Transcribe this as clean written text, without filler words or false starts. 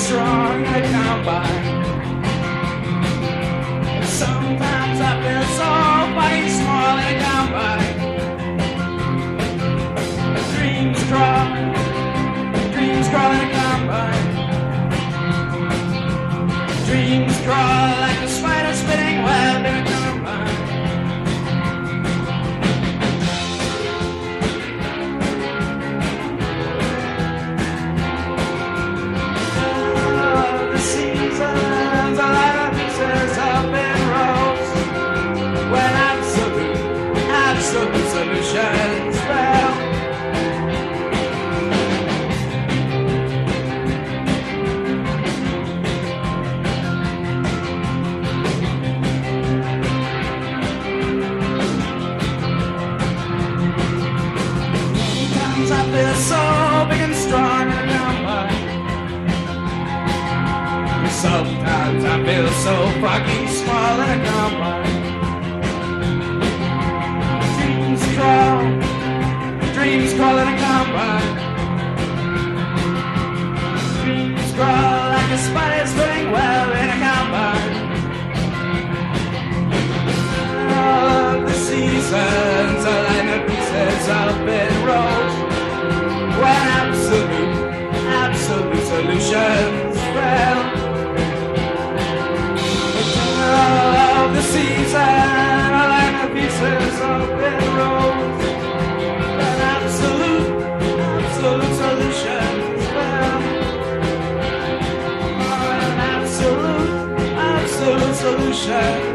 strong in a combine. Sometimes I feel so fucking small in a combine. Dreams crawl in a combine. Dreams crawl like a spider spinning web in a combine. Oh, the seasons are like the pieces up in rows. When absolute solutions fail. I feel so big and strong in a combine. Sometimes I feel so fucking small in a combine. Dreams crawl in a combine. Dreams crawl like a spider spinning web in a combine. All of the seasons are like the pieces up in rows. When absolute solutions fail. All of the seasons are like the pieces of in rows. When absolute solutions fail. When absolute solutions